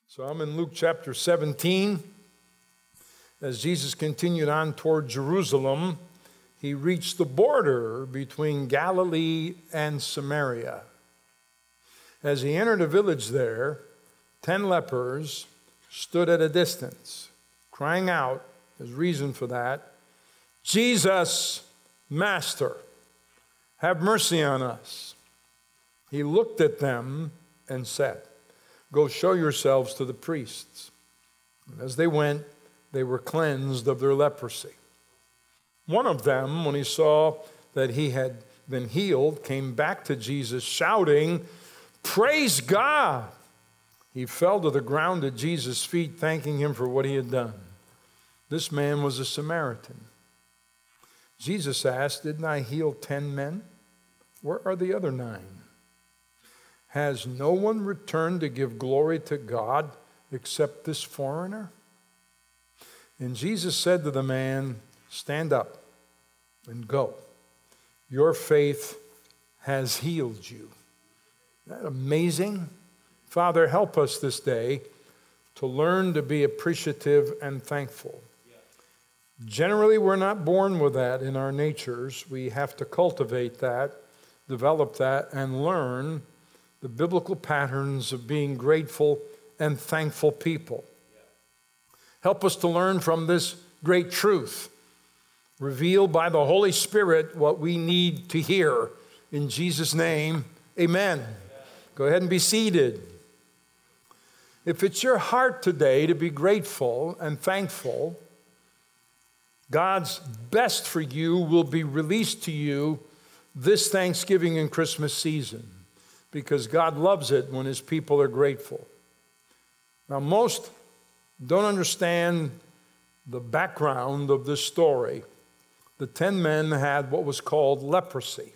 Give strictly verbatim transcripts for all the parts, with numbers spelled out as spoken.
So I'm in Luke chapter seventeen. As Jesus continued on toward Jerusalem, he reached the border between Galilee and Samaria. As he entered a village there, ten lepers stood at a distance, crying out, there's reason for that, "Jesus, Master, have mercy on us." He looked at them and said, "Go show yourselves to the priests." And as they went, they were cleansed of their leprosy. One of them, when he saw that he had been healed, came back to Jesus shouting, "Praise God!" He fell to the ground at Jesus' feet, thanking him for what he had done. This man was a Samaritan. Jesus asked, "Didn't I heal ten men? Where are the other nine? Has no one returned to give glory to God except this foreigner?" And Jesus said to the man, "Stand up and go. Your faith has healed you." Isn't that amazing? Father, help us this day to learn to be appreciative and thankful. Generally, we're not born with that in our natures. We have to cultivate that, develop that, and learn the biblical patterns of being grateful and thankful people. Help us to learn from this great truth, revealed by the Holy Spirit what we need to hear. In Jesus' name, amen. Amen. Go ahead and be seated. If it's your heart today to be grateful and thankful, God's best for you will be released to you this Thanksgiving and Christmas season, because God loves it when his people are grateful. Now, most don't understand the background of this story. The ten men had what was called leprosy.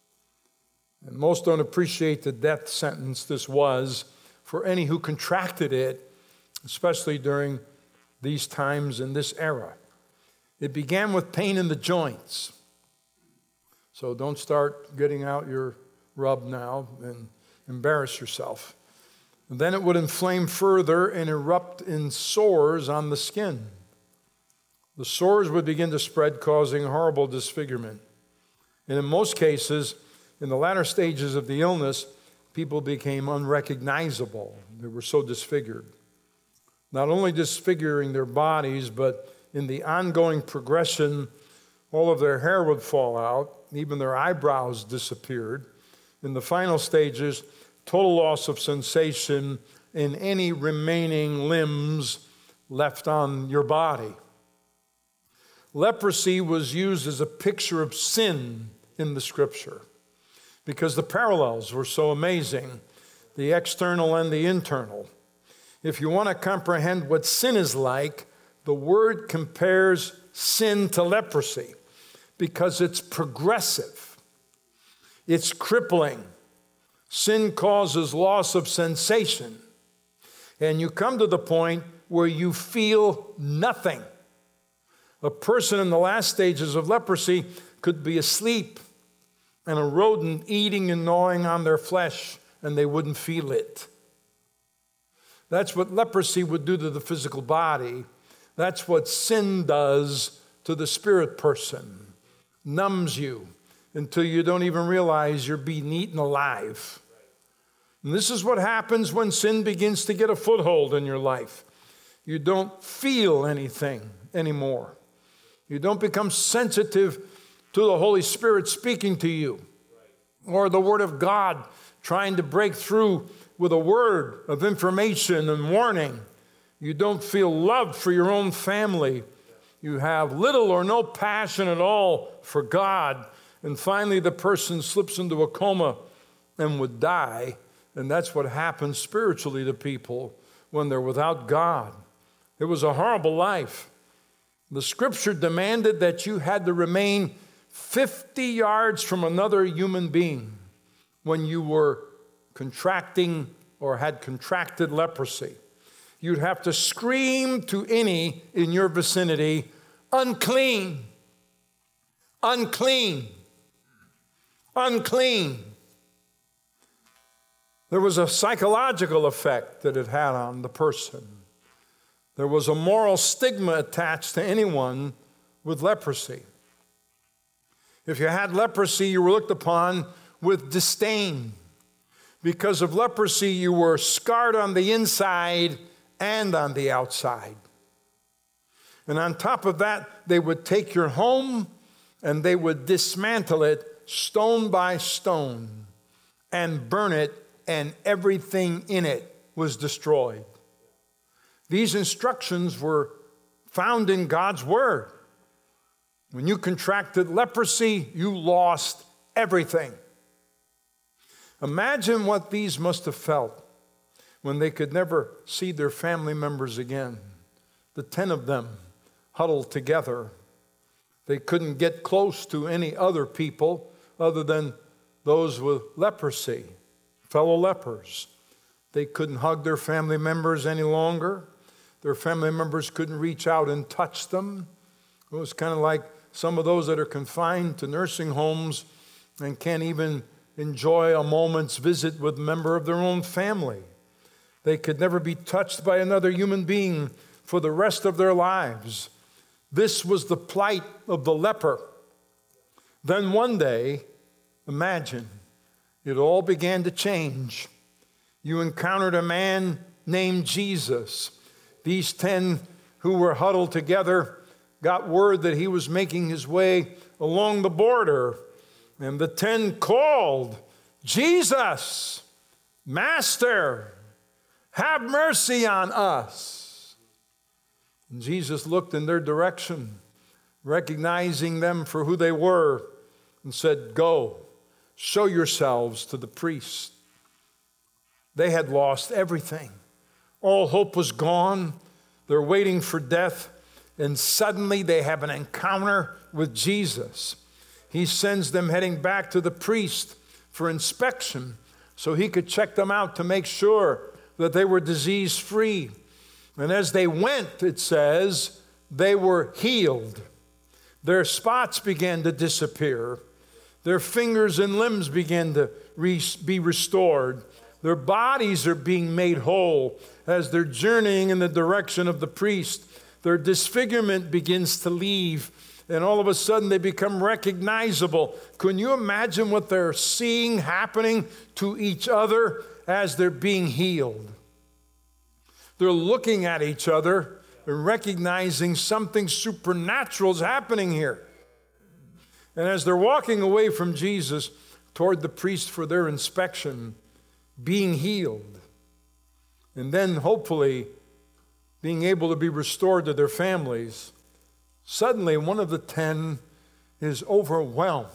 And most don't appreciate the death sentence this was for any who contracted it, especially during these times in this era. It began with pain in the joints. So don't start getting out your rub now and embarrass yourself. And then it would inflame further and erupt in sores on the skin. The sores would begin to spread, causing horrible disfigurement. And in most cases, in the latter stages of the illness, people became unrecognizable. They were so disfigured. Not only disfiguring their bodies, but in the ongoing progression, all of their hair would fall out, even their eyebrows disappeared. In the final stages, total loss of sensation in any remaining limbs left on your body. Leprosy was used as a picture of sin in the scripture because the parallels were so amazing, the external and the internal. If you want to comprehend what sin is like, the word compares sin to leprosy because it's progressive. It's crippling. Sin causes loss of sensation. And you come to the point where you feel nothing. A person in the last stages of leprosy could be asleep and a rodent eating and gnawing on their flesh, and they wouldn't feel it. That's what leprosy would do to the physical body. That's what sin does to the spirit person. Numbs you until you don't even realize you're being eaten alive. And this is what happens when sin begins to get a foothold in your life. You don't feel anything anymore. You don't become sensitive to the Holy Spirit speaking to you, or the Word of God trying to break through with a word of information and warning. You don't feel love for your own family. You have little or no passion at all for God. And finally, the person slips into a coma and would die. And that's what happens spiritually to people when they're without God. It was a horrible life. The scripture demanded that you had to remain fifty yards from another human being when you were contracting or had contracted leprosy. You'd have to scream to any in your vicinity, "Unclean, unclean, unclean." There was a psychological effect that it had on the person. There was a moral stigma attached to anyone with leprosy. If you had leprosy, you were looked upon with disdain. Because of leprosy, you were scarred on the inside and on the outside. And on top of that, they would take your home and they would dismantle it stone by stone and burn it, and everything in it was destroyed. These instructions were found in God's Word. When you contracted leprosy, you lost everything. Imagine what these must have felt when they could never see their family members again. The ten of them huddled together. They couldn't get close to any other people other than those with leprosy, fellow lepers. They couldn't hug their family members any longer. Their family members couldn't reach out and touch them. It was kind of like some of those that are confined to nursing homes and can't even enjoy a moment's visit with a member of their own family. They could never be touched by another human being for the rest of their lives. This was the plight of the leper. Then one day, imagine, it all began to change. You encountered a man named Jesus. These ten who were huddled together got word that he was making his way along the border. And the ten called, "Jesus, Master, have mercy on us." And Jesus looked in their direction, recognizing them for who they were, and said, "Go, show yourselves to the priest." They had lost everything. All hope was gone. They're waiting for death. And suddenly they have an encounter with Jesus. He sends them heading back to the priest for inspection so he could check them out to make sure that they were disease-free. And as they went, it says, they were healed. Their spots began to disappear. Their fingers and limbs began to re- be restored. Their bodies are being made whole as they're journeying in the direction of the priest. Their disfigurement begins to leave, and all of a sudden they become recognizable. Can you imagine what they're seeing happening to each other as they're being healed? They're looking at each other and recognizing something supernatural is happening here. And as they're walking away from Jesus toward the priest for their inspection, being healed, and then hopefully being able to be restored to their families, suddenly one of the ten is overwhelmed.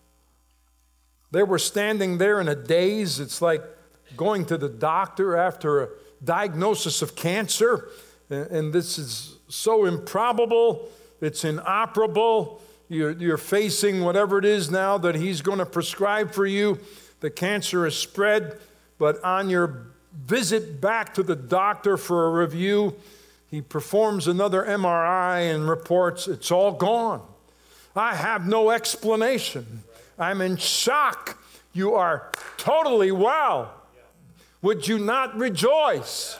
They were standing there in a daze. It's like going to the doctor after a diagnosis of cancer, and this is so improbable, it's inoperable. You're, you're facing whatever it is now that he's going to prescribe for you. The cancer is spread, but on your visit back to the doctor for a review, he performs another M R I and reports it's all gone. I have no explanation. I'm in shock. You are totally well. Would you not rejoice?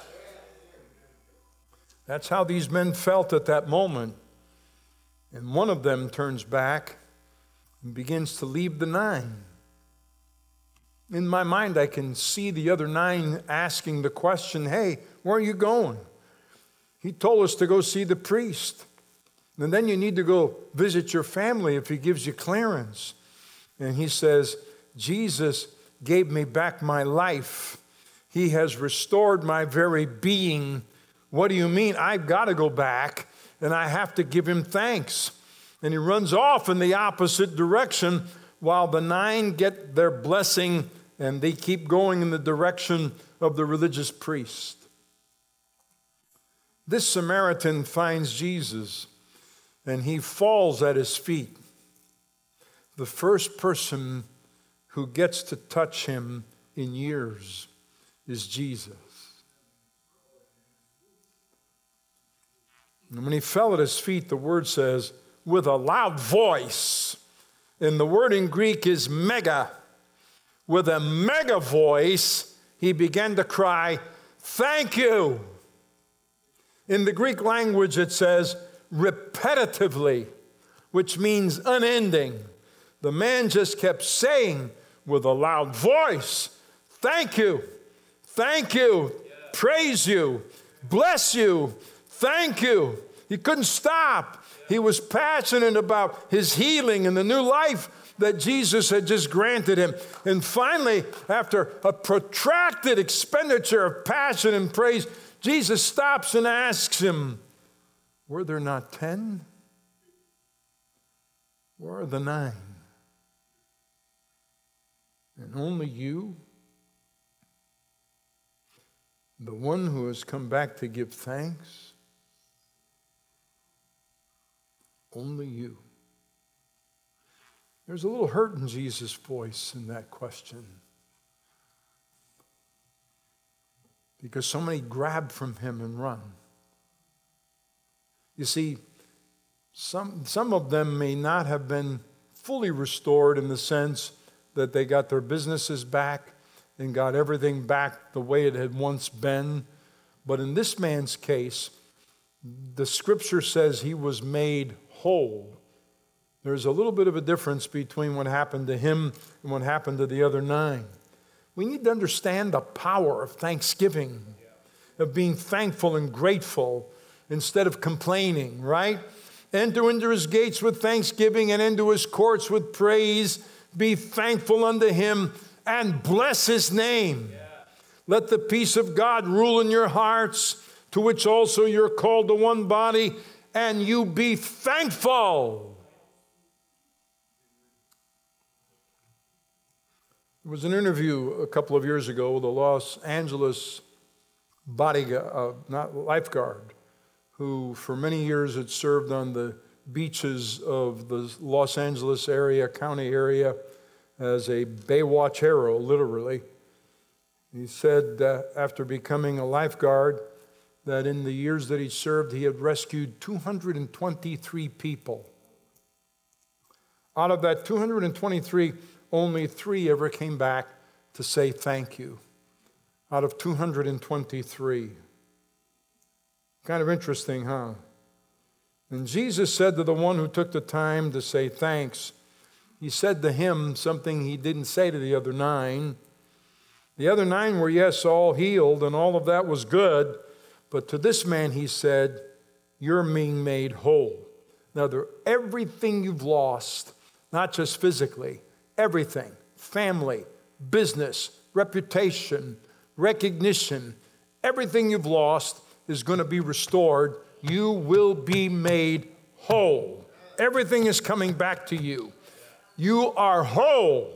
That's how these men felt at that moment. And one of them turns back and begins to leave the nine. In my mind, I can see the other nine asking the question, "Hey, where are you going? He told us to go see the priest. And then you need to go visit your family if he gives you clearance." And he says, "Jesus gave me back my life. He has restored my very being. What do you mean? I've got to go back and I have to give him thanks." And he runs off in the opposite direction while the nine get their blessing and they keep going in the direction of the religious priest. This Samaritan finds Jesus and he falls at his feet. The first person who gets to touch him in years is Jesus. And when he fell at his feet, the word says, with a loud voice, and the word in Greek is mega. With a mega voice, he began to cry, "Thank you." In the Greek language, it says repetitively, which means unending. The man just kept saying with a loud voice, "Thank you, thank you, praise you, bless you, thank you." He couldn't stop. He was passionate about his healing and the new life that Jesus had just granted him. And finally, after a protracted expenditure of passion and praise, Jesus stops and asks him, "Were there not ten? Where are the nine? And only you, the one who has come back to give thanks, only you?" There's a little hurt in Jesus' voice in that question, because so many grab from him and run. You see, some, some of them may not have been fully restored in the sense that they got their businesses back and got everything back the way it had once been. But in this man's case, the scripture says he was made whole. There's a little bit of a difference between what happened to him and what happened to the other nine. We need to understand the power of thanksgiving, of being thankful and grateful instead of complaining, right? Enter into his gates with thanksgiving and into his courts with praise. Be thankful unto him and bless his name. Yeah. Let the peace of God rule in your hearts, to which also you're called to one body, and you be thankful. There was an interview a couple of years ago with a Los Angeles bodyguard, uh, not lifeguard, who for many years had served on the beaches of the Los Angeles area, county area, as a Baywatch hero, literally. He said uh, after becoming a lifeguard that in the years that he served, he had rescued two hundred twenty-three people. Out of that two hundred twenty-three, only three ever came back to say thank you. Out of two hundred twenty-three. Kind of interesting, huh? And Jesus said to the one who took the time to say thanks, he said to him something he didn't say to the other nine. The other nine were, yes, all healed, and all of that was good. But to this man, he said, "You're being made whole." Now, there, everything you've lost, not just physically, everything, family, business, reputation, recognition, everything you've lost is going to be restored. You will be made whole. Everything is coming back to you. You are whole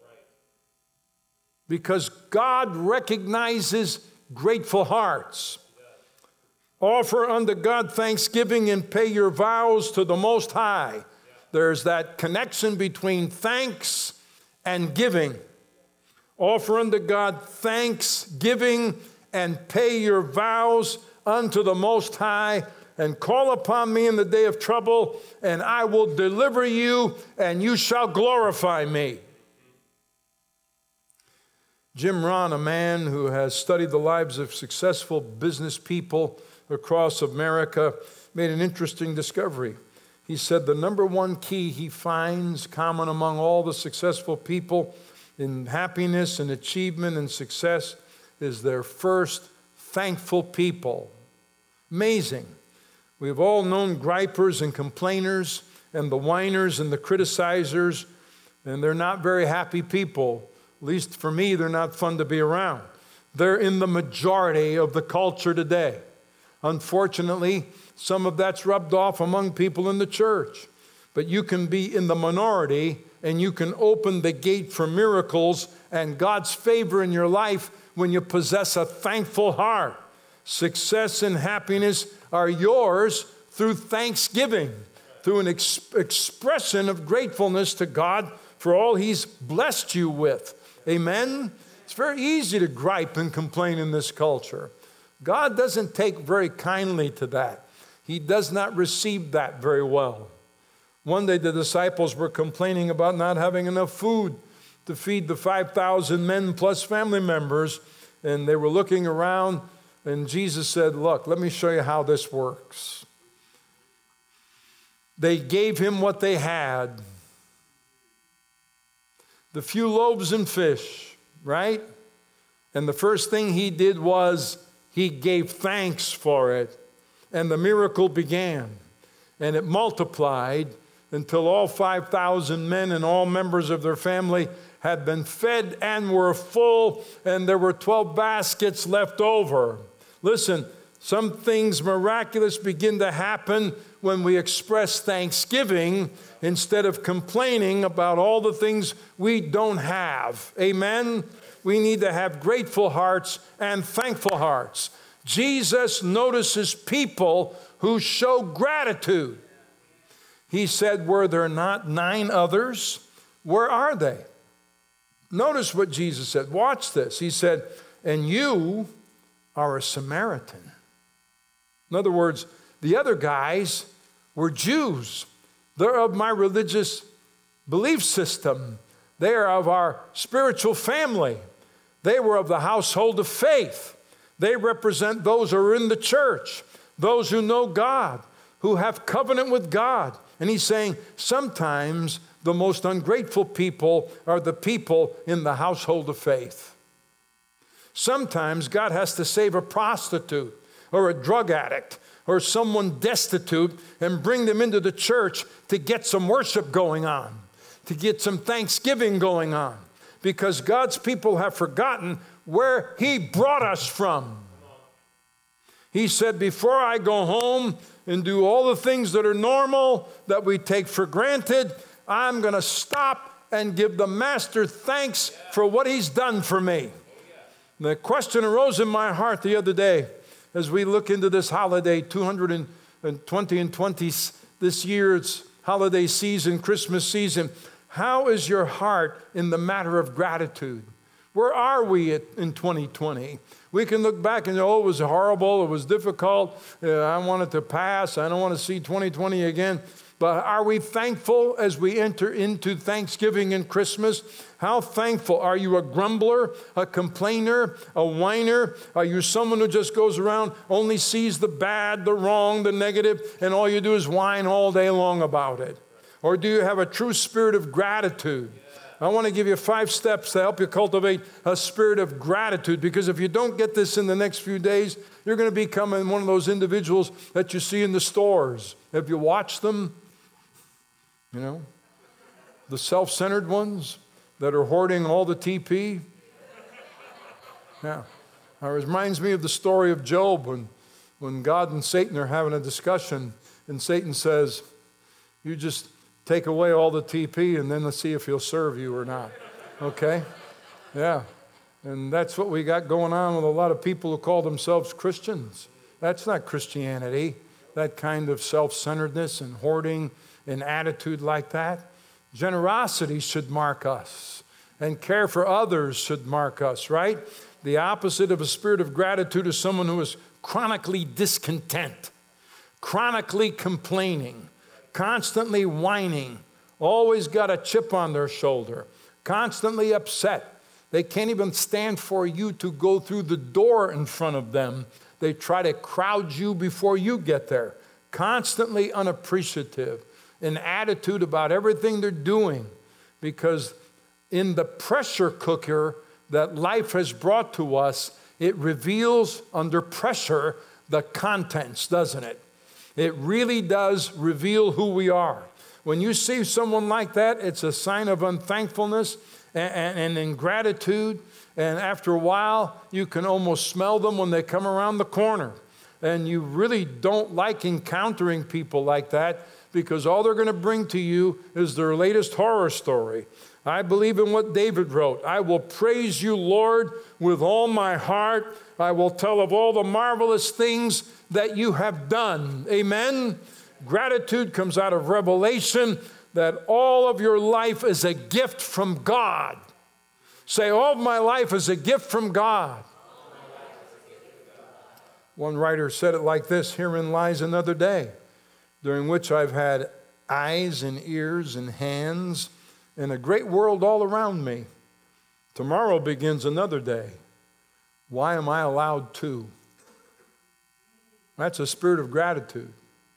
because God recognizes grateful hearts. Offer unto God thanksgiving and pay your vows to the Most High. There's that connection between thanks and giving. Offer unto God thanksgiving and pay your vows unto the Most High, and call upon me in the day of trouble, and I will deliver you, and you shall glorify me. Jim Rohn, a man who has studied the lives of successful business people across America, made an interesting discovery. He said the number one key he finds common among all the successful people in happiness and achievement and success is their first thankful people. Amazing. We've all known gripers and complainers and the whiners and the criticizers, and they're not very happy people. At least for me, they're not fun to be around. They're in the majority of the culture today. Unfortunately, some of that's rubbed off among people in the church. But you can be in the minority, and you can open the gate for miracles and God's favor in your life when you possess a thankful heart. Success and happiness are yours through thanksgiving, through an ex- expression of gratefulness to God for all He's blessed you with. Amen? It's very easy to gripe and complain in this culture. God doesn't take very kindly to that. He does not receive that very well. One day the disciples were complaining about not having enough food to feed the five thousand men plus family members. and they were looking around, and Jesus said, look, let me show you how this works. They gave him what they had. The few loaves and fish, right? And the first thing he did was he gave thanks for it. And the miracle began. And it multiplied until all five thousand men and all members of their family had been fed and were full, and there were twelve baskets left over. Listen, some things miraculous begin to happen when we express thanksgiving instead of complaining about all the things we don't have. Amen? We need to have grateful hearts and thankful hearts. Jesus notices people who show gratitude. He said, were there not nine others? Where are they? Notice what Jesus said. Watch this. He said, and you are a Samaritan. In other words, the other guys were Jews. They're of my religious belief system. They are of our spiritual family. They were of the household of faith. They represent those who are in the church, those who know God, who have covenant with God. And he's saying sometimes the most ungrateful people are the people in the household of faith. Sometimes God has to save a prostitute or a drug addict or someone destitute and bring them into the church to get some worship going on, to get some thanksgiving going on, because God's people have forgotten where he brought us from. He said, before I go home and do all the things that are normal, that we take for granted, I'm going to stop and give the Master thanks for what he's done for me. The question arose in my heart the other day as we look into this holiday, two hundred twenty and twenty, this year's holiday season, Christmas season. How is your heart in the matter of gratitude? Where are we at, in twenty twenty? We can look back and say, oh, it was horrible, it was difficult, uh, I want it to pass, I don't want to see twenty twenty again. But are we thankful as we enter into Thanksgiving and Christmas? How thankful? Are you a grumbler, a complainer, a whiner? Are you someone who just goes around, only sees the bad, the wrong, the negative, and all you do is whine all day long about it? Or do you have a true spirit of gratitude? I want to give you five steps to help you cultivate a spirit of gratitude, because if you don't get this in the next few days, you're going to become one of those individuals that you see in the stores. Have you watched them? You know, the self-centered ones that are hoarding all the T P. Yeah. It reminds me of the story of Job when, when God and Satan are having a discussion, and Satan says, you just take away all the T P and then let's see if he'll serve you or not. Okay? Yeah. And that's what we got going on with a lot of people who call themselves Christians. That's not Christianity, that kind of self-centeredness and hoarding, an attitude like that. Generosity should mark us, and care for others should mark us, right? The opposite of a spirit of gratitude is someone who is chronically discontent, chronically complaining, constantly whining, always got a chip on their shoulder, constantly upset. They can't even stand for you to go through the door in front of them. They try to crowd you before you get there, constantly unappreciative, an attitude about everything they're doing, because in the pressure cooker that life has brought to us, it reveals under pressure the contents, doesn't it? It really does reveal who we are. When you see someone like that, it's a sign of unthankfulness and, and, and ingratitude, and after a while, you can almost smell them when they come around the corner. And you really don't like encountering people like that, because all they're going to bring to you is their latest horror story. I believe in what David wrote. I will praise you, Lord, with all my heart. I will tell of all the marvelous things that you have done. Amen? Gratitude comes out of revelation that all of your life is a gift from God. Say, all of my life is a gift from God. One writer said it like this: herein lies another day, during which I've had eyes and ears and hands and a great world all around me. Tomorrow begins another day, Why am I allowed to? That's a spirit of gratitude.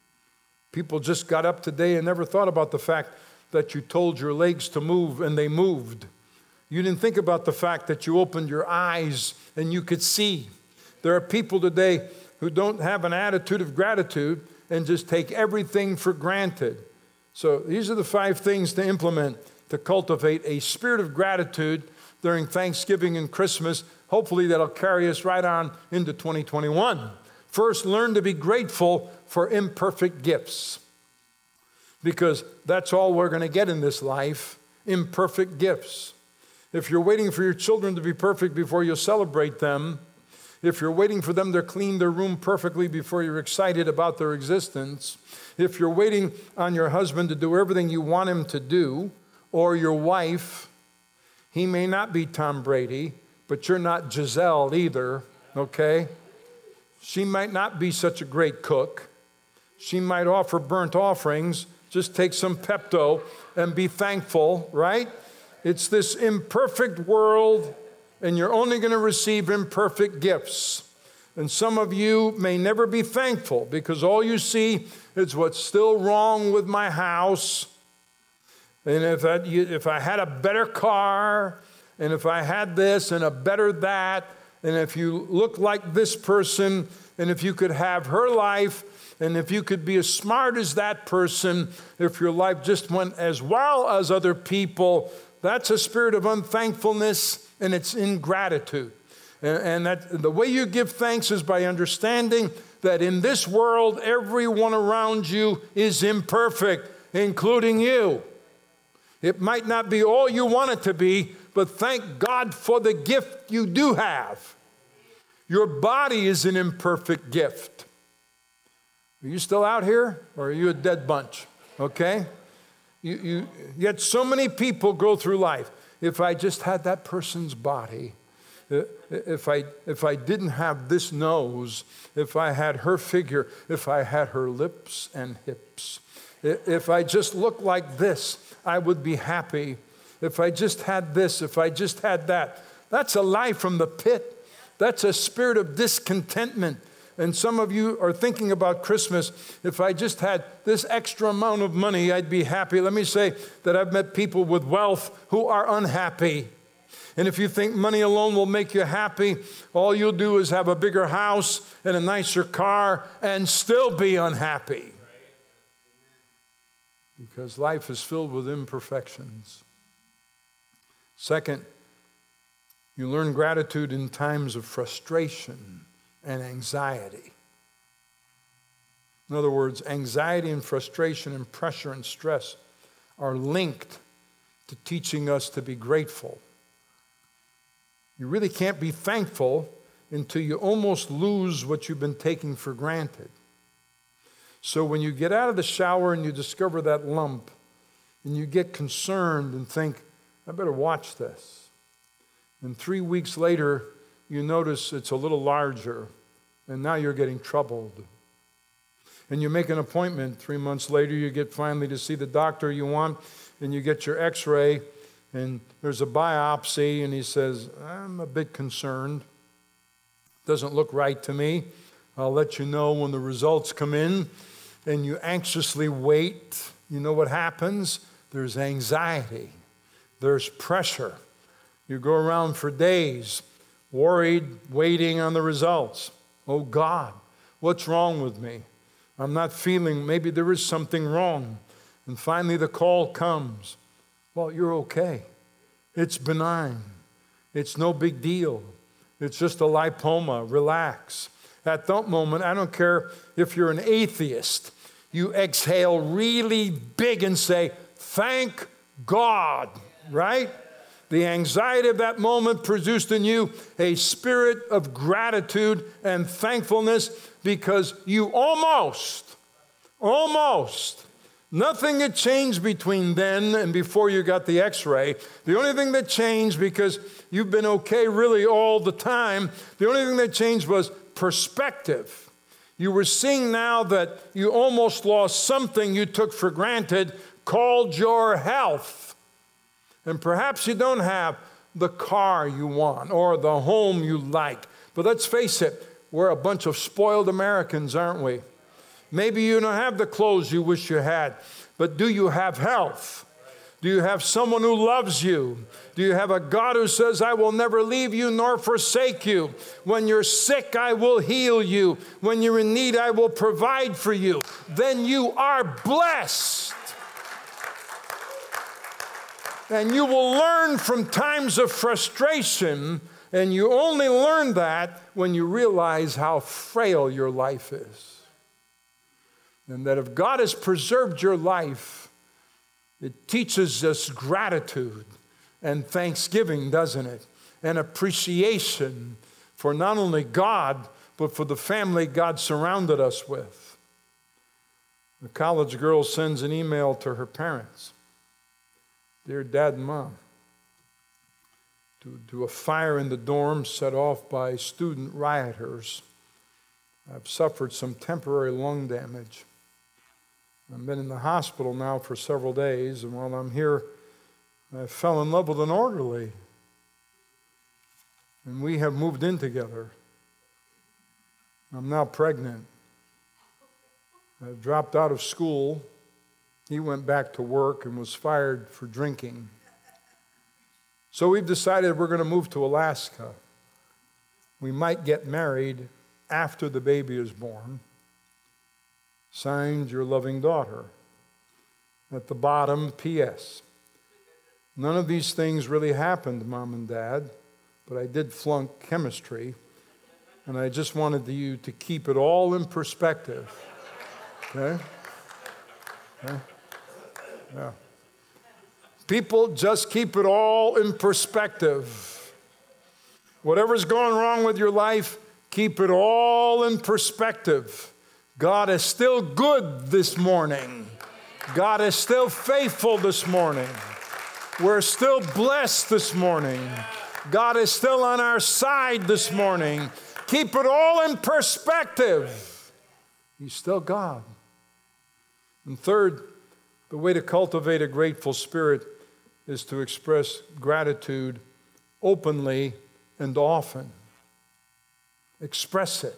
People just got up today and never thought about the fact that you told your legs to move and they moved. You didn't think about the fact that you opened your eyes and you could see. There are people today who don't have an attitude of gratitude and just take everything for granted. So these are the five things to implement to cultivate a spirit of gratitude during Thanksgiving and Christmas. Hopefully that'll carry us right on into twenty twenty-one. First, learn to be grateful for imperfect gifts, because that's all we're going to get in this life, imperfect gifts. If you're waiting for your children to be perfect before you celebrate them, if you're waiting for them to clean their room perfectly before you're excited about their existence, if you're waiting on your husband to do everything you want him to do, or your wife, he may not be Tom Brady, but you're not Giselle either, okay? She might not be such a great cook. She might offer burnt offerings. Just take some Pepto and be thankful, right? It's this imperfect world, and you're only going to receive imperfect gifts. And some of you may never be thankful because all you see is what's still wrong with my house. And if I, if I had a better car, and if I had this and a better that, and if you look like this person, and if you could have her life, and if you could be as smart as that person, if your life just went as well as other people, that's a spirit of unthankfulness, and it's ingratitude. And, and that the way you give thanks is by understanding that in this world, everyone around you is imperfect, including you. It might not be all you want it to be, but thank God for the gift you do have. Your body is an imperfect gift. Are you still out here, or are you a dead bunch? Okay? You, you, yet so many people go through life. If I just had that person's body, if I, if I didn't have this nose, if I had her figure, if I had her lips and hips, if I just looked like this, I would be happy. If I just had this, if I just had that. That's a lie from the pit. That's a spirit of discontentment. And some of you are thinking about Christmas. If I just had this extra amount of money, I'd be happy. Let me say that I've met people with wealth who are unhappy. And if you think money alone will make you happy, all you'll do is have a bigger house and a nicer car and still be unhappy. Because life is filled with imperfections. Second, you learn gratitude in times of frustration and anxiety. In other words, anxiety and frustration and pressure and stress are linked to teaching us to be grateful. You really can't be thankful until you almost lose what you've been taking for granted. So when you get out of the shower and you discover that lump, and you get concerned and think, I better watch this. And three weeks later, you notice it's a little larger, and now you're getting troubled. And you make an appointment. Three months later, you get finally to see the doctor you want, and you get your x-ray, and there's a biopsy, and he says, I'm a bit concerned. Doesn't look right to me. I'll let you know when the results come in. And you anxiously wait. You know what happens? There's anxiety. There's pressure. You go around for days, worried, waiting on the results. Oh God, what's wrong with me? I'm not feeling, maybe there is something wrong. And finally the call comes. Well, you're okay. It's benign. It's no big deal. It's just a lipoma. Relax. At that moment, I don't care if you're an atheist, you exhale really big and say, thank God, right? The anxiety of that moment produced in you a spirit of gratitude and thankfulness because you almost, almost, nothing had changed between then and before you got the x-ray. The only thing that changed, because you've been okay really all the time, the only thing that changed was perspective. You were seeing now that you almost lost something you took for granted called your health. And perhaps you don't have the car you want or the home you like, But let's face it, we're a bunch of spoiled Americans, aren't we? Maybe you don't have the clothes you wish you had, but do you have health? Do you have someone who loves you? Do you have a God who says, I will never leave you nor forsake you? When you're sick, I will heal you. When you're in need, I will provide for you. Then you are blessed. And you will learn from times of frustration, and you only learn that when you realize how frail your life is. And that if God has preserved your life, it teaches us gratitude and thanksgiving, doesn't it? And appreciation for not only God, but for the family God surrounded us with. The college girl sends an email to her parents. Dear Dad and Mom, due to a fire in the dorm set off by student rioters, I've suffered some temporary lung damage. I've been in the hospital now for several days, and while I'm here, I fell in love with an orderly. And we have moved in together. I'm now pregnant. I dropped out of school. He went back to work and was fired for drinking. So we've decided we're going to move to Alaska. We might get married after the baby is born. Signed, your loving daughter. At the bottom, P S None of these things really happened, Mom and Dad, but I did flunk chemistry, and I just wanted you to keep it all in perspective. Okay? Okay? Yeah. People, just keep it all in perspective. Whatever's going wrong with your life, keep it all in perspective. God is still good this morning. God is still faithful this morning. We're still blessed this morning. God is still on our side this morning. Keep it all in perspective. He's still God. And third, the way to cultivate a grateful spirit is to express gratitude openly and often. Express it.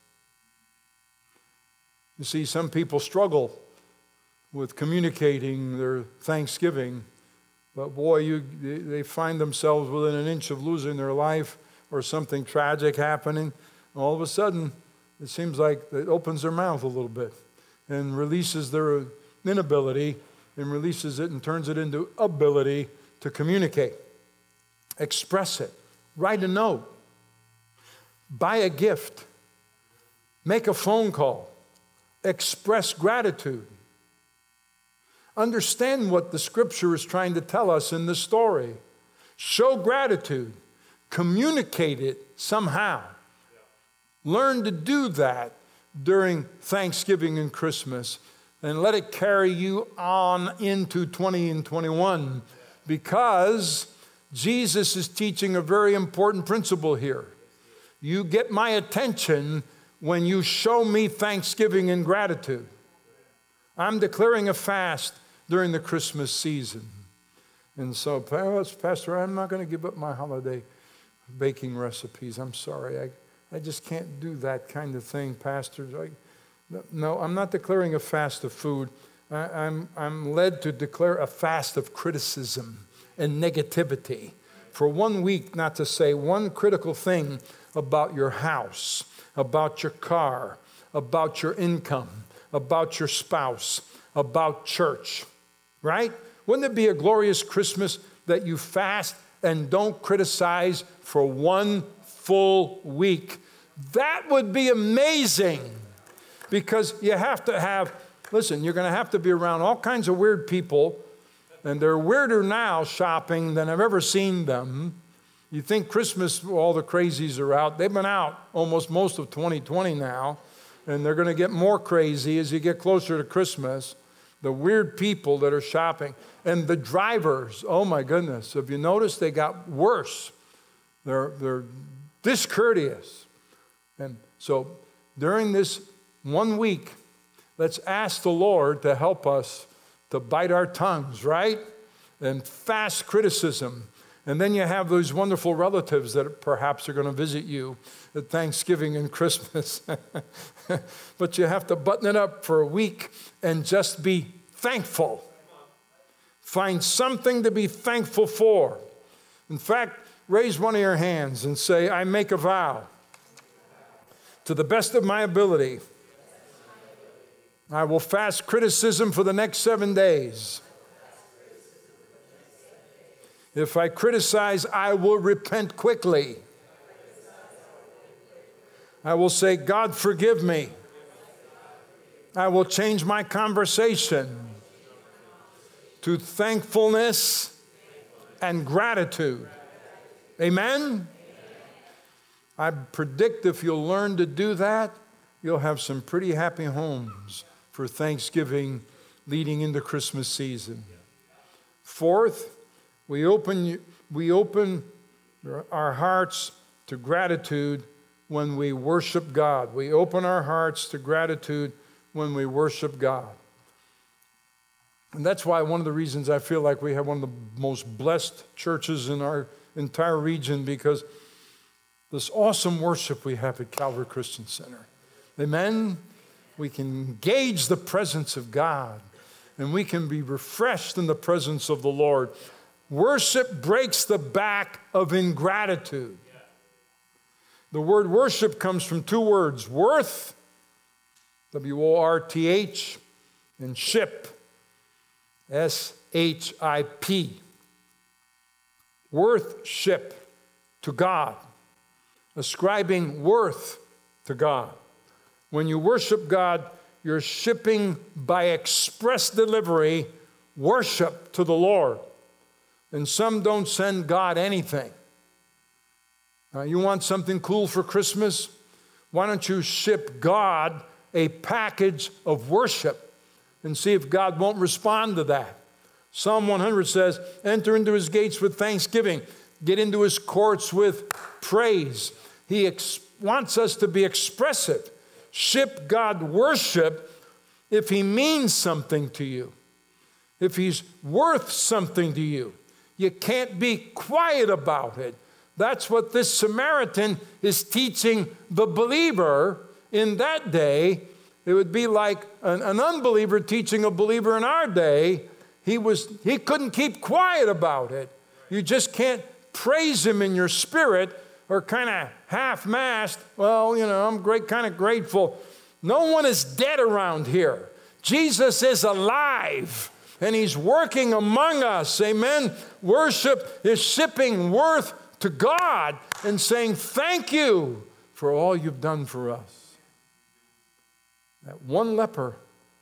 You see, some people struggle with communicating their thanksgiving, but boy, you, they find themselves within an inch of losing their life or something tragic happening. All of a sudden, it seems like it opens their mouth a little bit and releases their inability and releases it and turns it into ability to communicate. Express it. Write a note. Buy a gift. Make a phone call. Express gratitude. Understand what the Scripture is trying to tell us in this story. Show gratitude. Communicate it somehow. Learn to do that during Thanksgiving and Christmas, and let it carry you on into twenty and twenty-one, because Jesus is teaching a very important principle here. You get my attention when you show me thanksgiving and gratitude. I'm declaring a fast during the Christmas season. And so, Pastor, I'm not going to give up my holiday baking recipes. I'm sorry. I, I just can't do that kind of thing, Pastor. I, no, I'm not declaring a fast of food. I, I'm, I'm led to declare a fast of criticism and negativity. For one week, not to say one critical thing about your house, about your car, about your income, about your spouse, about church, right? Wouldn't it be a glorious Christmas that you fast and don't criticize for one full week? That would be amazing, because you have to have, listen, you're going to have to be around all kinds of weird people, and they're weirder now shopping than I've ever seen them. You think Christmas, all the crazies are out. They've been out almost most of twenty twenty now, and they're going to get more crazy as you get closer to Christmas. The weird people that are shopping. And the drivers, oh my goodness, have you noticed they got worse? They're, they're discourteous. And so during this one week, let's ask the Lord to help us to bite our tongues, right? And fast criticism And then you have those wonderful relatives that perhaps are going to visit you at Thanksgiving and Christmas. But you have to button it up for a week and just be thankful. Find something to be thankful for. In fact, raise one of your hands and say, I make a vow. To the best of my ability, I will fast criticism for the next seven days. If I criticize, I will repent quickly. I will say, God, forgive me. I will change my conversation to thankfulness and gratitude. Amen? I predict if you'll learn to do that, you'll have some pretty happy homes for Thanksgiving leading into Christmas season. Fourth, we open, we open our hearts to gratitude when we worship God. We open our hearts to gratitude when we worship God. And that's why one of the reasons I feel like we have one of the most blessed churches in our entire region, because this awesome worship we have at Calvary Christian Center. Amen? We can engage the presence of God, and we can be refreshed in the presence of the Lord. Worship breaks the back of ingratitude. The word worship comes from two words, worth, W O R T H, and ship, S H I P. Worth-ship to God, ascribing worth to God. When you worship God, you're shipping by express delivery worship to the Lord. And some don't send God anything. Uh, you want something cool for Christmas? Why don't you ship God a package of worship and see if God won't respond to that? Psalm one hundred says, enter into his gates with thanksgiving. Get into his courts with praise. He ex- wants us to be expressive. Ship God worship if he means something to you, if he's worth something to you. You can't be quiet about it. That's what this Samaritan is teaching the believer in that day. It would be like an, an unbeliever teaching a believer in our day. He was he couldn't keep quiet about it. You just can't praise him in your spirit or kind of half-mast. Well, you know, I'm great, kind of grateful. No one is dead around here. Jesus is alive. And he's working among us, amen? Worship is shipping worth to God and saying, thank you for all you've done for us. That one leper,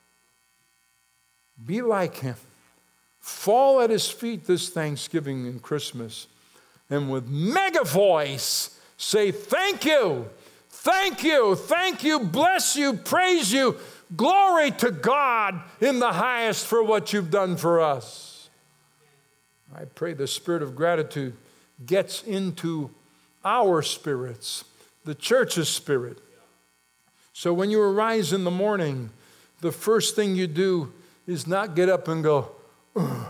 be like him. Fall at his feet this Thanksgiving and Christmas, and with mega voice, say, thank you, thank you, thank you, bless you, praise you. Glory to God in the highest for what you've done for us. I pray the spirit of gratitude gets into our spirits, the church's spirit. So when you arise in the morning, the first thing you do is not get up and go, ugh,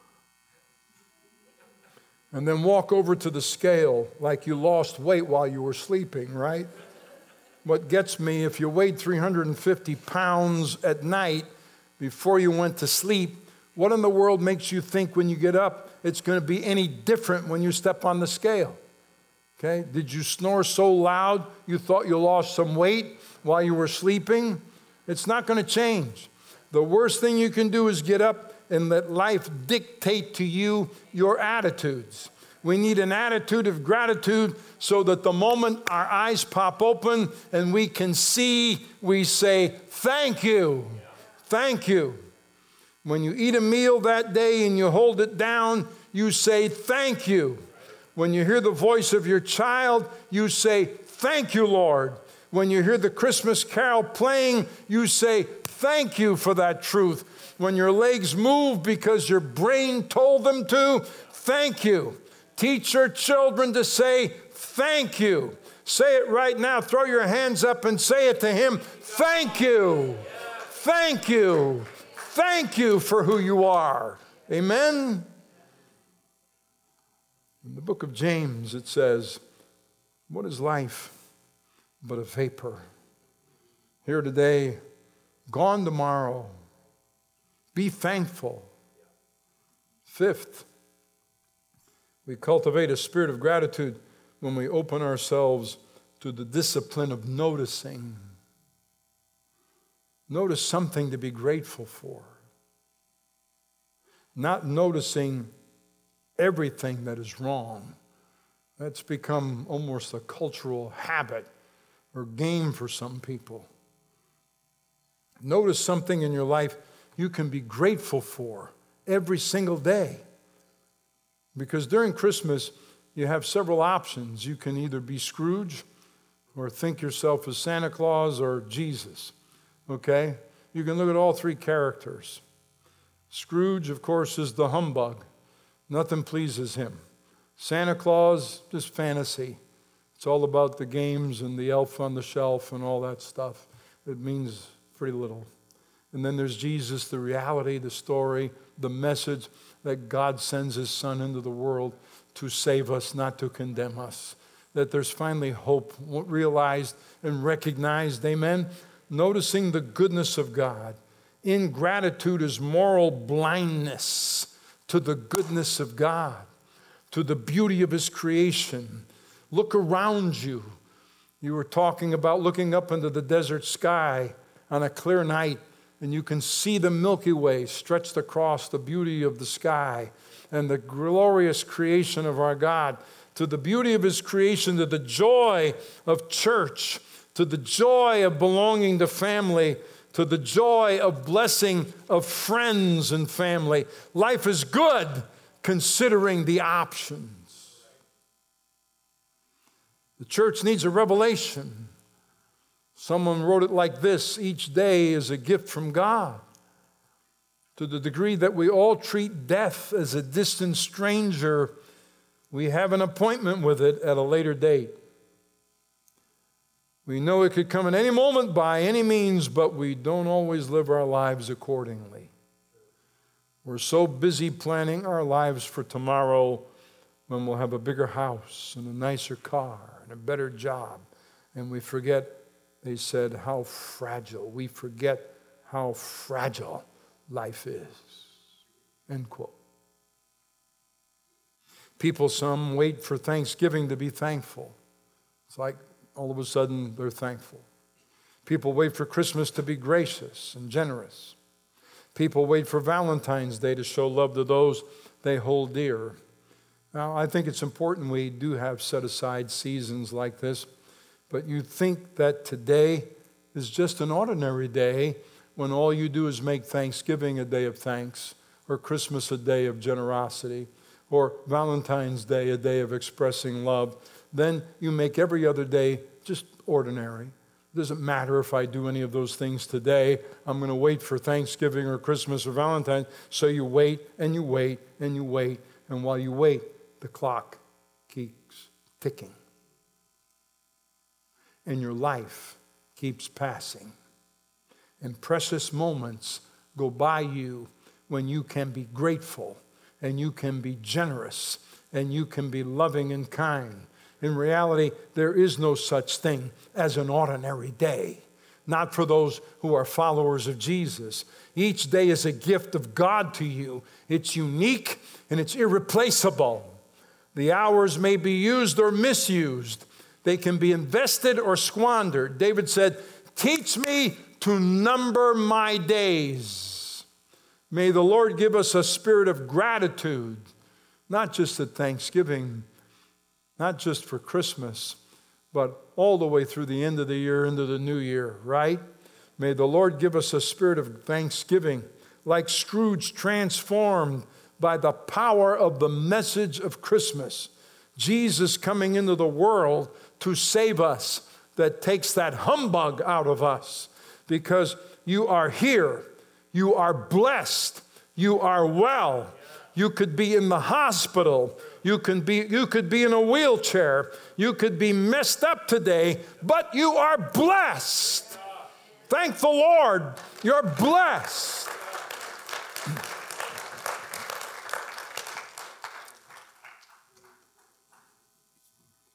and then walk over to the scale like you lost weight while you were sleeping, right? What gets me, if you weighed three hundred fifty pounds at night before you went to sleep, what in the world makes you think when you get up it's going to be any different when you step on the scale? Okay? Did you snore so loud you thought you lost some weight while you were sleeping? It's not going to change. The worst thing you can do is get up and let life dictate to you your attitudes. We need an attitude of gratitude so that the moment our eyes pop open and we can see, we say, thank you, thank you. When you eat a meal that day and you hold it down, you say, thank you. When you hear the voice of your child, you say, thank you, Lord. When you hear the Christmas carol playing, you say, thank you for that truth. When your legs move because your brain told them to, thank you. Teach your children to say, thank you. Say it right now. Throw your hands up and say it to him. Thank you. Thank you. Thank you for who you are. Amen? In the book of James, it says, what is life but a vapor? Here today, gone tomorrow. Be thankful. Fifth, we cultivate a spirit of gratitude when we open ourselves to the discipline of noticing. Notice something to be grateful for. Not noticing everything that is wrong. That's become almost a cultural habit or game for some people. Notice something in your life you can be grateful for every single day. Because during Christmas, you have several options. You can either be Scrooge or think yourself as Santa Claus or Jesus. Okay? You can look at all three characters. Scrooge, of course, is the humbug. Nothing pleases him. Santa Claus, just fantasy. It's all about the games and the elf on the shelf and all that stuff. It means pretty little. And then there's Jesus, the reality, the story, the message that God sends his Son into the world to save us, not to condemn us. That there's finally hope realized and recognized, amen? Noticing the goodness of God. Ingratitude is moral blindness to the goodness of God, to the beauty of his creation. Look around you. You were talking about looking up into the desert sky on a clear night, and you can see the Milky Way stretched across the beauty of the sky and the glorious creation of our God, to the beauty of his creation, to the joy of church, to the joy of belonging to family, to the joy of blessing of friends and family. Life is good considering the options. The church needs a revelation. Someone wrote it like this: each day is a gift from God. To the degree that we all treat death as a distant stranger, we have an appointment with it at a later date. We know it could come at any moment by any means, but we don't always live our lives accordingly. We're so busy planning our lives for tomorrow when we'll have a bigger house and a nicer car and a better job. And we forget, they said, how fragile. We forget how fragile life is. End quote. People, some wait for Thanksgiving to be thankful. It's like all of a sudden they're thankful. People wait for Christmas to be gracious and generous. People wait for Valentine's Day to show love to those they hold dear. Now, I think it's important we do have set aside seasons like this, but you think that today is just an ordinary day when all you do is make Thanksgiving a day of thanks, or Christmas a day of generosity, or Valentine's Day a day of expressing love. Then you make every other day just ordinary. It doesn't matter if I do any of those things today. I'm going to wait for Thanksgiving or Christmas or Valentine's. So you wait and you wait and you wait. And while you wait, the clock keeps ticking. And your life keeps passing. And precious moments go by you when you can be grateful and you can be generous and you can be loving and kind. In reality, there is no such thing as an ordinary day, not for those who are followers of Jesus. Each day is a gift of God to you. It's unique and it's irreplaceable. The hours may be used or misused. They can be invested or squandered. David said, "Teach me to number my days." May the Lord give us a spirit of gratitude, not just at Thanksgiving, not just for Christmas, but all the way through the end of the year into the new year, right? May the Lord give us a spirit of thanksgiving, like Scrooge transformed by the power of the message of Christmas. Jesus coming into the world to save us, that takes that humbug out of us, because you are here, you are blessed, you are well. You could be in the hospital. You can be, you could be in a wheelchair. You could be messed up today, but you are blessed. Thank the Lord, you're blessed.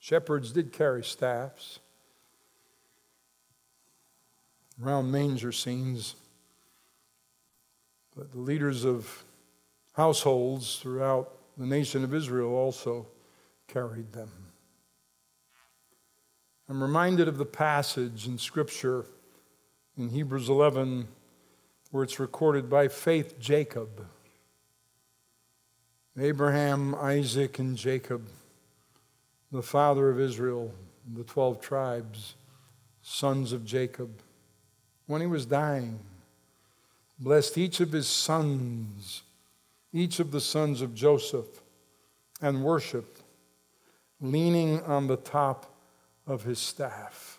Shepherds did carry staffs around manger scenes, but the leaders of households throughout the nation of Israel also carried them. I'm reminded of the passage in Scripture in Hebrews eleven where it's recorded, by faith Jacob, Abraham, Isaac, and Jacob, the father of Israel, the twelve tribes, sons of Jacob, when he was dying, blessed each of his sons, each of the sons of Joseph, and worshiped, leaning on the top of his staff.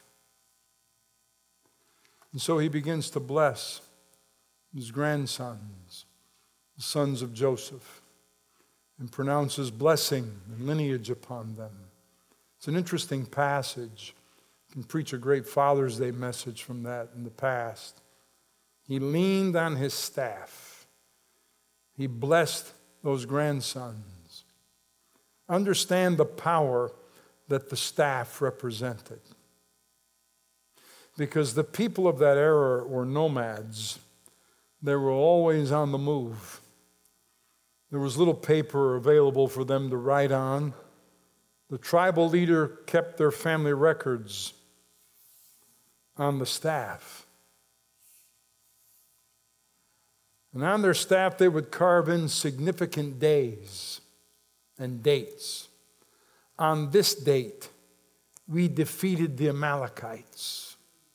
And so he begins to bless his grandsons, the sons of Joseph, and pronounces blessing and lineage upon them. It's an interesting passage. You can preach a great Father's Day message from that in the past. He leaned on his staff. He blessed those grandsons. Understand the power that the staff represented. Because the people of that era were nomads. They were always on the move. There was little paper available for them to write on. The tribal leader kept their family records on the staff. And on their staff, they would carve in significant days and dates. On this date, we defeated the Amalekites.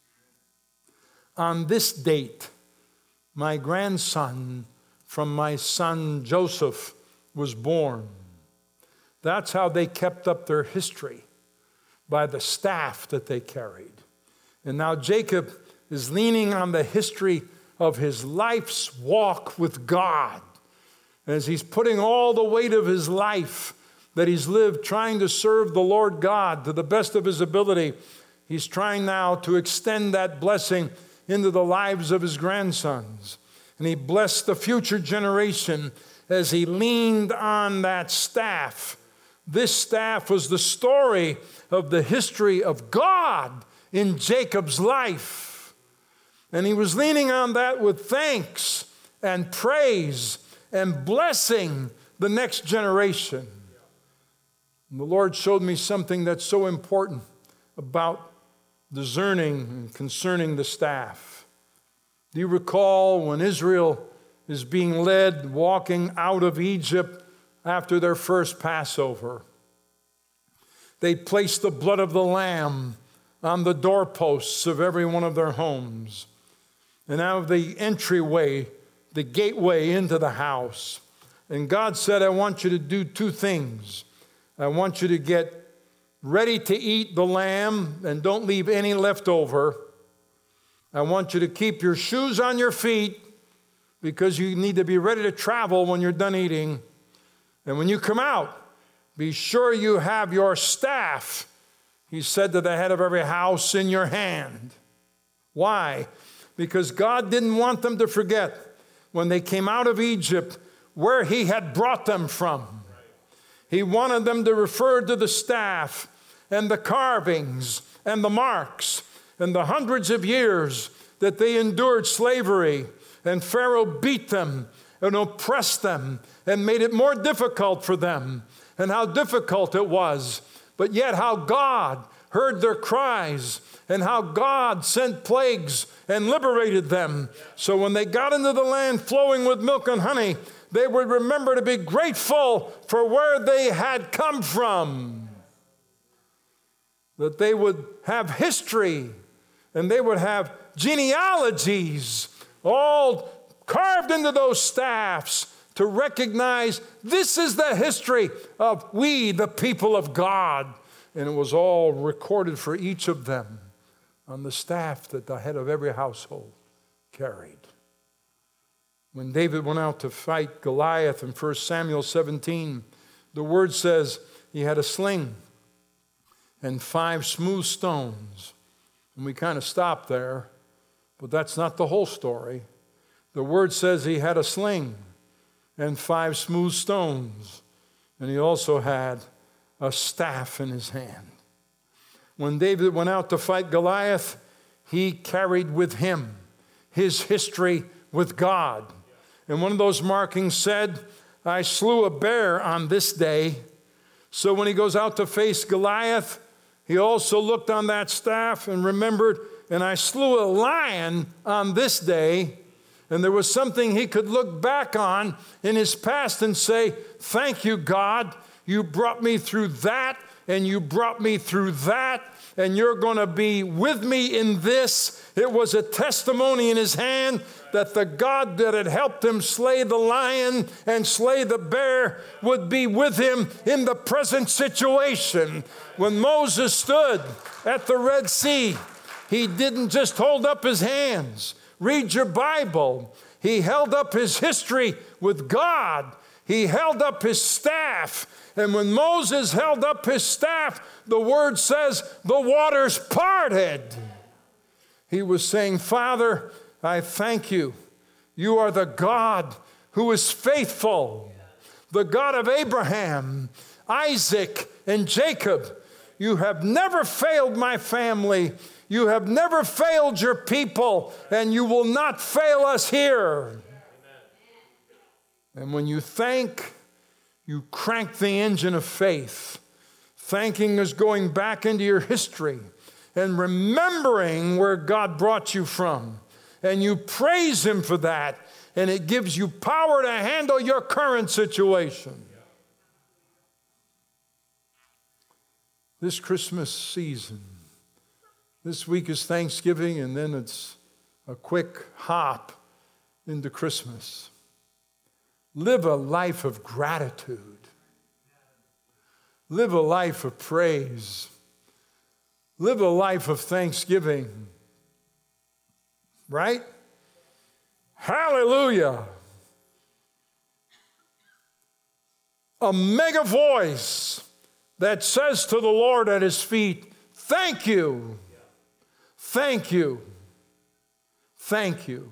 On this date, my grandson from my son Joseph was born. That's how they kept up their history, by the staff that they carried. And now Jacob is leaning on the history of his life's walk with God, as he's putting all the weight of his life that he's lived trying to serve the Lord God to the best of his ability. He's trying now to extend that blessing into the lives of his grandsons. And he blessed the future generation as he leaned on that staff. This staff was the story of the history of God in Jacob's life. And he was leaning on that with thanks and praise and blessing the next generation. And the Lord showed me something that's so important about discerning and concerning the staff. Do you recall when Israel is being led, walking out of Egypt after their first Passover? They placed the blood of the lamb on the doorposts of every one of their homes. And out of the entryway, the gateway into the house. And God said, I want you to do two things. I want you to get ready to eat the lamb and don't leave any left over. I want you to keep your shoes on your feet because you need to be ready to travel when you're done eating. And when you come out, be sure you have your staff, he said to the head of every house, in your hand. Why? Because God didn't want them to forget when they came out of Egypt where he had brought them from. He wanted them to refer to the staff and the carvings and the marks and the hundreds of years that they endured slavery, and Pharaoh beat them and oppressed them and made it more difficult for them, and how difficult it was, but yet how God heard their cries and how God sent plagues and liberated them. So when they got into the land flowing with milk and honey, they would remember to be grateful for where they had come from. That they would have history and they would have genealogies all carved into those staffs to recognize this is the history of we, the people of God. And it was all recorded for each of them on the staff that the head of every household carried. When David went out to fight Goliath in First Samuel seventeen, the word says he had a sling and five smooth stones. And we kind of stop there, but that's not the whole story. The word says he had a sling and five smooth stones, and he also had a staff in his hand. When David went out to fight Goliath, he carried with him his history with God. And one of those markings said, I slew a bear on this day. So when he goes out to face Goliath, he also looked on that staff and remembered, and I slew a lion on this day. And there was something he could look back on in his past and say, thank you, God. You brought me through that, and you brought me through that, and you're going to be with me in this. It was a testimony in his hand that the God that had helped him slay the lion and slay the bear would be with him in the present situation. When Moses stood at the Red Sea, he didn't just hold up his hands. Read your Bible. He held up his history with God. He held up his staff. And when Moses held up his staff, the word says the waters parted. He was saying, Father, I thank you. You are the God who is faithful, the God of Abraham, Isaac, and Jacob. You have never failed my family. You have never failed your people, and you will not fail us here. Amen. And when you thank, you crank the engine of faith. Thanking is going back into your history and remembering where God brought you from. And you praise him for that, and it gives you power to handle your current situation. This Christmas season, this week is Thanksgiving, and then it's a quick hop into Christmas. Live a life of gratitude. Live a life of praise. Live a life of thanksgiving. Right? Hallelujah. A mega voice that says to the Lord at his feet, thank you. Thank you. Thank you.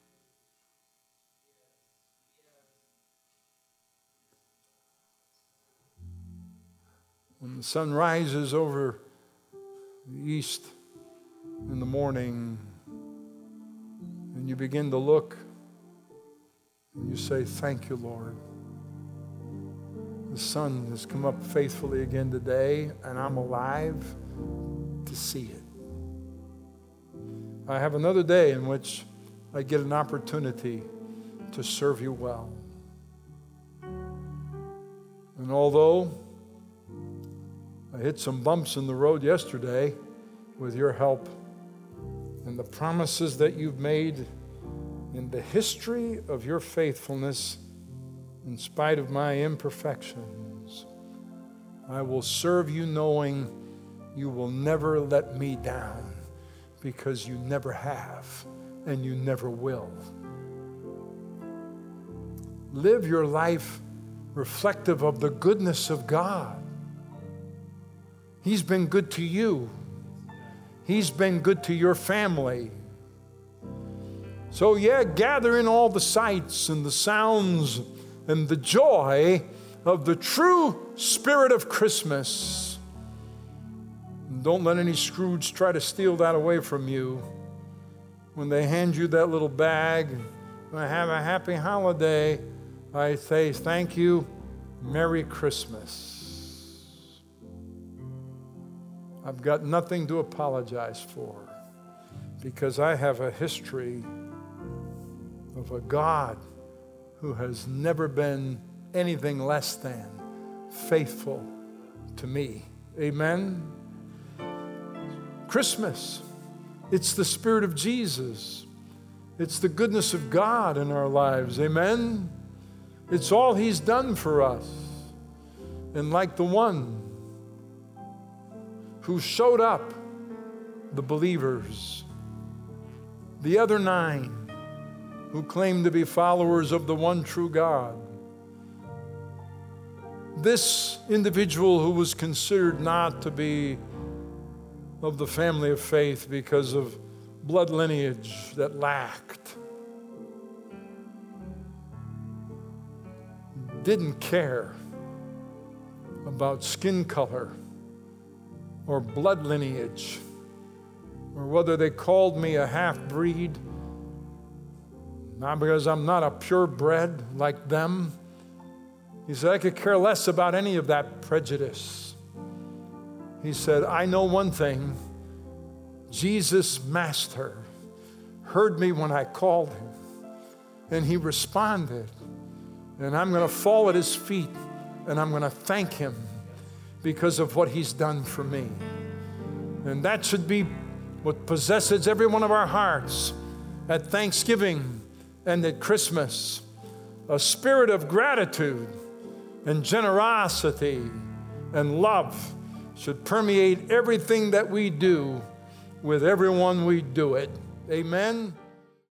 When the sun rises over the east in the morning, and you begin to look, and you say, thank you, Lord. The sun has come up faithfully again today, and I'm alive to see it. I have another day in which I get an opportunity to serve you well. And although I hit some bumps in the road yesterday, with your help and the promises that you've made in the history of your faithfulness, in spite of my imperfections, I will serve you knowing you will never let me down, because you never have and you never will. Live your life reflective of the goodness of God. He's been good to you. He's been good to your family. So yeah, gather in all the sights and the sounds and the joy of the true spirit of Christmas. And don't let any Scrooge try to steal that away from you. When they hand you that little bag, and have a happy holiday, I say thank you, Merry Christmas. I've got nothing to apologize for, because I have a history of a God who has never been anything less than faithful to me. Amen? Christmas, it's the Spirit of Jesus. It's the goodness of God in our lives. Amen? It's all He's done for us. And like the one who showed up, the believers, the other nine who claimed to be followers of the one true God, this individual who was considered not to be of the family of faith because of blood lineage that lacked, didn't care about skin color or blood lineage, or whether they called me a half-breed, not because I'm not a purebred like them. He said, I could care less about any of that prejudice. He said, I know one thing. Jesus, Master, heard me when I called him, and he responded. And I'm going to fall at his feet, and I'm going to thank him because of what he's done for me. And that should be what possesses every one of our hearts at Thanksgiving and at Christmas. A spirit of gratitude and generosity and love should permeate everything that we do with everyone we do it. Amen.